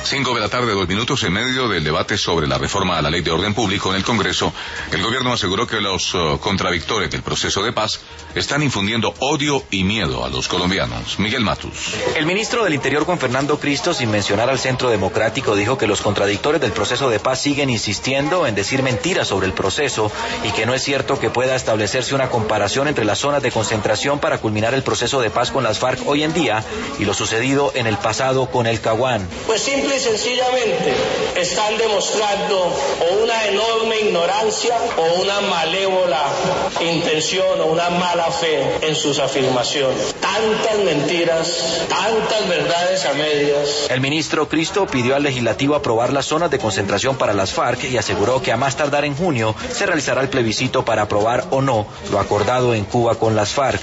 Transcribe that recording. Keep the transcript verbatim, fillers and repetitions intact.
Cinco de la tarde, dos minutos, en medio del debate sobre la reforma a la ley de orden público en el Congreso, el gobierno aseguró que los uh, contradictores del proceso de paz están infundiendo odio y miedo a los colombianos. Miguel Matus. El ministro del Interior, Juan Fernando Cristo, sin mencionar al Centro Democrático, dijo que los contradictores del proceso de paz siguen insistiendo en decir mentiras sobre el proceso y que no es cierto que pueda establecerse una comparación entre las zonas de concentración para culminar el proceso de paz con las FARC hoy en día y lo sucedido en el pasado con el Caguán. Pues simple y sencillamente están demostrando o una enorme ignorancia o una malévola intención o una mala fe en sus afirmaciones. Tantas mentiras, tantas verdades a medias. El ministro Cristo pidió al legislativo aprobar las zonas de concentración para las FARC y aseguró que a más tardar en junio se realizará el plebiscito para aprobar o no lo acordado en Cuba con las FARC.